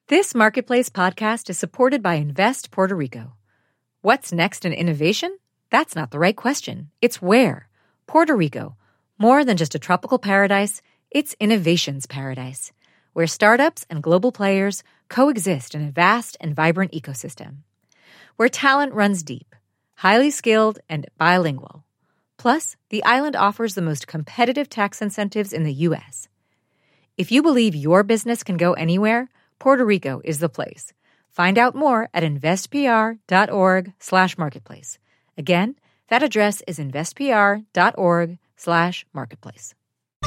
This Marketplace podcast is supported by Invest Puerto Rico. What's next in innovation? That's not the right question. It's where. Puerto Rico. More than just a tropical paradise, it's innovation's paradise, where startups and global players coexist in a vast and vibrant ecosystem. Where talent runs deep, highly skilled, and bilingual. Plus, the island offers the most competitive tax incentives in the U.S. If you believe your business can go anywhere, Puerto Rico is the place. Find out more at investpr.org/marketplace. Again, that address is investpr.org/marketplace.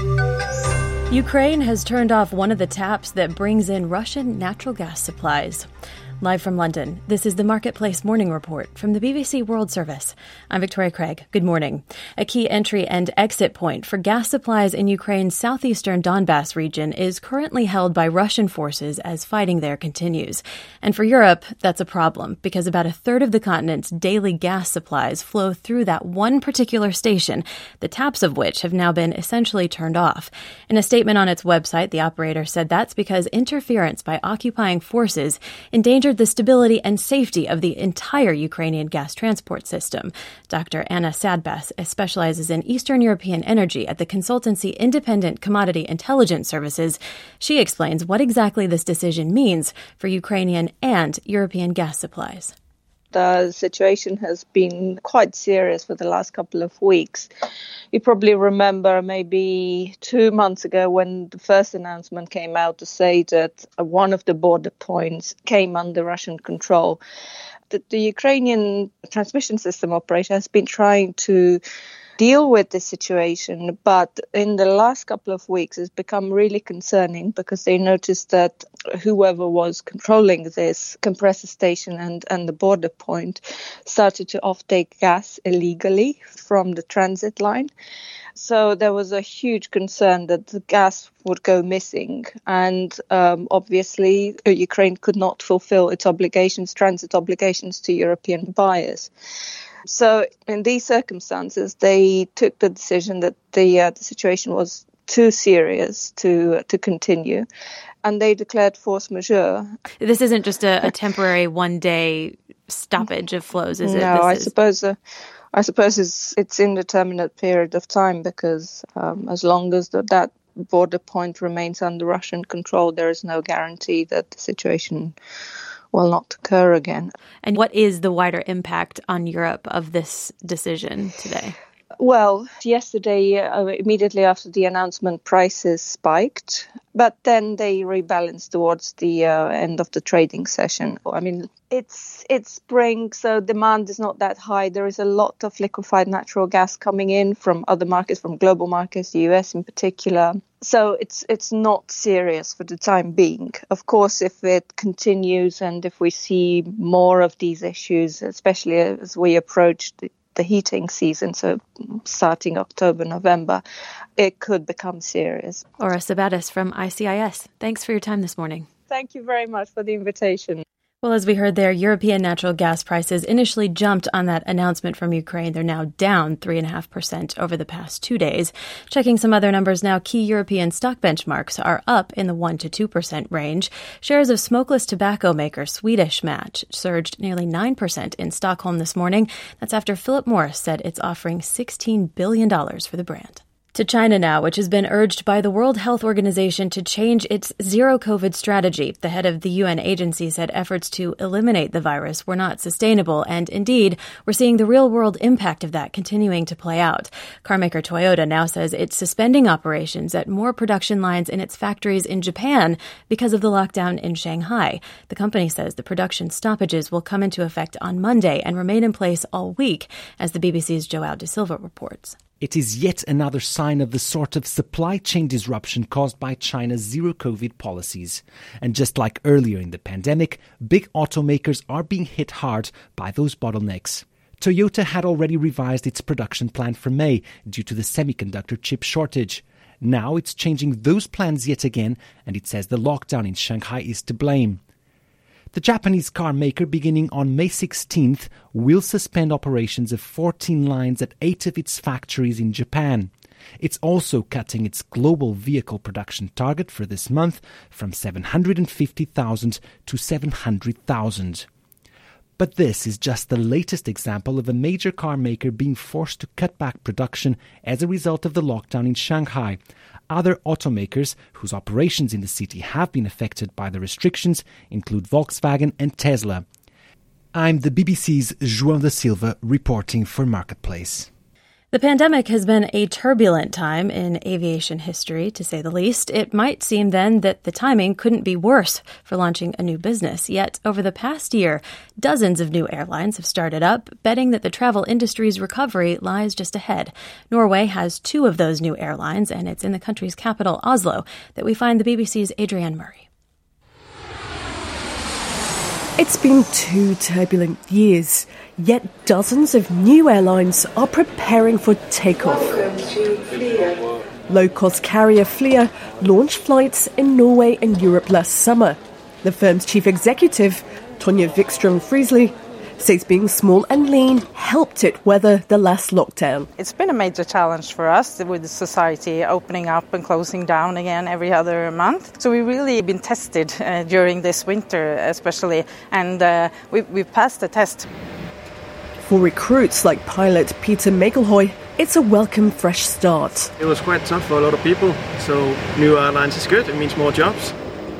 Ukraine has turned off one of the taps that brings in Russian natural gas supplies. Live from London, this is the Marketplace Morning Report from the BBC World Service. I'm Victoria Craig. Good morning. A key entry and exit point for gas supplies in Ukraine's southeastern Donbass region is currently held by Russian forces as fighting there continues. And for Europe, that's a problem because about a third of the continent's daily gas supplies flow through that one particular station, the taps of which have now been essentially turned off. In a statement on its website, the operator said that's because interference by occupying forces endangered the stability and safety of the entire Ukrainian gas transport system. Dr. Anna Sadbas specializes in Eastern European energy at the consultancy Independent Commodity Intelligence Services. She explains what exactly this decision means for Ukrainian and European gas supplies. The situation has been quite serious for the last couple of weeks. You probably remember maybe 2 months ago when the first announcement came out to say that one of the border points came under Russian control. The Ukrainian transmission system operator has been trying to deal with this situation, but in the last couple of weeks it's become really concerning because they noticed that whoever was controlling this compressor station and the border point started to offtake gas illegally from the transit line. So there was a huge concern that the gas would go missing, and obviously Ukraine could not fulfill its obligations, transit obligations to European buyers. So in these circumstances, they took the decision that the situation was too serious to continue, and they declared force majeure. This isn't just a temporary one-day stoppage of flows, is it? No, I suppose it's indeterminate period of time because as long as that border point remains under Russian control, there is no guarantee that the situation will not occur again. And what is the wider impact on Europe of this decision today? Well, yesterday, immediately after the announcement, prices spiked, but then they rebalanced towards the end of the trading session. I mean, it's spring, so demand is not that high. There is a lot of liquefied natural gas coming in from other markets, from global markets, the US in particular. So it's not serious for the time being. Of course, if it continues and if we see more of these issues, especially as we approach the heating season, so starting October, November, it could become serious. Aura Sabatis from ICIS. Thanks for your time this morning. Thank you very much for the invitation. Well, as we heard there, European natural gas prices initially jumped on that announcement from Ukraine. They're now down 3.5% over the past 2 days. Checking some other numbers now, key European stock benchmarks are up in the 1% to 2% range. Shares of smokeless tobacco maker Swedish Match surged nearly 9% in Stockholm this morning. That's after Philip Morris said it's offering $16 billion for the brand. To China now, which has been urged by the World Health Organization to change its zero-COVID strategy. The head of the UN agency said efforts to eliminate the virus were not sustainable, and indeed, we're seeing the real-world impact of that continuing to play out. Carmaker Toyota now says it's suspending operations at more production lines in its factories in Japan because of the lockdown in Shanghai. The company says the production stoppages will come into effect on Monday and remain in place all week, as the BBC's João de Silva reports. It is yet another sign of the sort of supply chain disruption caused by China's zero-COVID policies. And just like earlier in the pandemic, big automakers are being hit hard by those bottlenecks. Toyota had already revised its production plan for May due to the semiconductor chip shortage. Now it's changing those plans yet again, and it says the lockdown in Shanghai is to blame. The Japanese car maker, beginning on May 16th, will suspend operations of 14 lines at 8 of its factories in Japan. It's also cutting its global vehicle production target for this month from 750,000 to 700,000. But this is just the latest example of a major car maker being forced to cut back production as a result of the lockdown in Shanghai. Other automakers whose operations in the city have been affected by the restrictions include Volkswagen and Tesla. I'm the BBC's João da Silva reporting for Marketplace. The pandemic has been a turbulent time in aviation history, to say the least. It might seem then that the timing couldn't be worse for launching a new business. Yet, over the past year, dozens of new airlines have started up, betting that the travel industry's recovery lies just ahead. Norway has 2 of those new airlines, and it's in the country's capital, Oslo, that we find the BBC's Adrienne Murray. It's been 2 turbulent years, yet dozens of new airlines are preparing for takeoff. Low-cost carrier Flyr launched flights in Norway and Europe last summer. The firm's chief executive, Tonje Wikström Friisli, says being small and lean helped it weather the last lockdown. It's been a major challenge for us with the society opening up and closing down again every other month. So we've really been tested during this winter especially, and we've passed the test. For recruits like pilot Peter Megelhoy, it's a welcome fresh start. It was quite tough for a lot of people, so new airlines is good, it means more jobs.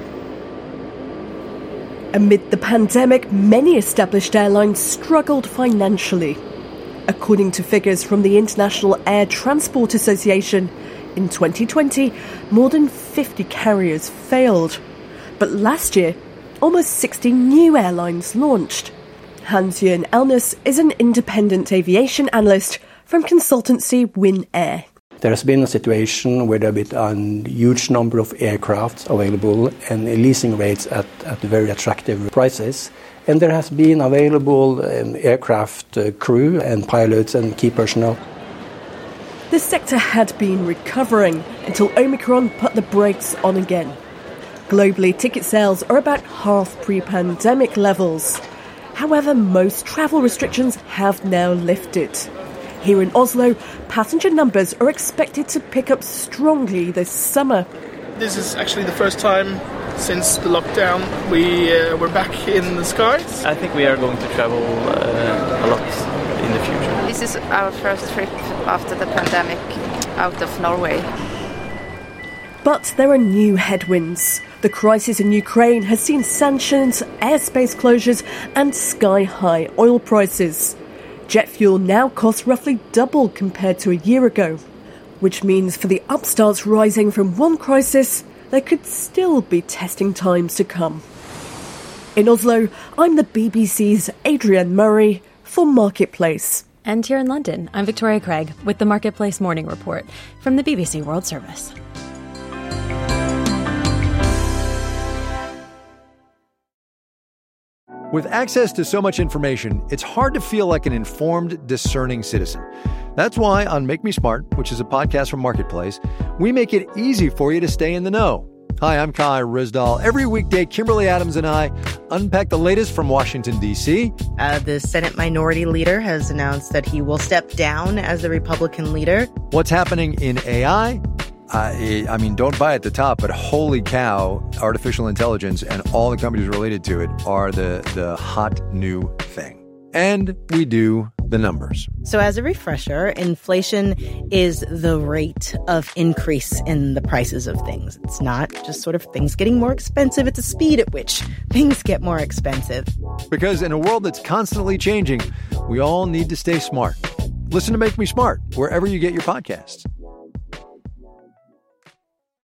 Amid the pandemic, many established airlines struggled financially. According to figures from the International Air Transport Association, in 2020, more than 50 carriers failed. But last year, almost 60 new airlines launched. Hans-Jørgen Elnes is an independent aviation analyst from consultancy Win Air. There has been a situation where there have been a huge number of aircraft available and leasing rates at very attractive prices. And there has been available aircraft crew and pilots and key personnel. The sector had been recovering until Omicron put the brakes on again. Globally, ticket sales are about half pre-pandemic levels. However, most travel restrictions have now lifted. Here in Oslo, passenger numbers are expected to pick up strongly this summer. This is actually the first time since the lockdown we're back in the skies. I think we are going to travel a lot in the future. This is our first trip after the pandemic out of Norway. But there are new headwinds. The crisis in Ukraine has seen sanctions, airspace closures and sky-high oil prices. Jet fuel now costs roughly double compared to a year ago, which means for the upstarts rising from one crisis, there could still be testing times to come. In Oslo, I'm the BBC's Adrienne Murray for Marketplace. And here in London, I'm Victoria Craig with the Marketplace Morning Report from the BBC World Service. With access to so much information, it's hard to feel like an informed, discerning citizen. That's why on Make Me Smart, which is a podcast from Marketplace, we make it easy for you to stay in the know. Hi, I'm Kai Rizdal. Every weekday, Kimberly Adams and I unpack the latest from Washington, D.C. The Senate Minority Leader has announced that he will step down as the Republican leader. What's happening in AI? I mean, don't buy at the top, but holy cow, artificial intelligence and all the companies related to it are the hot new thing. And we do the numbers. So as a refresher, inflation is the rate of increase in the prices of things. It's not just sort of things getting more expensive. It's a speed at which things get more expensive. Because in a world that's constantly changing, we all need to stay smart. Listen to Make Me Smart wherever you get your podcasts.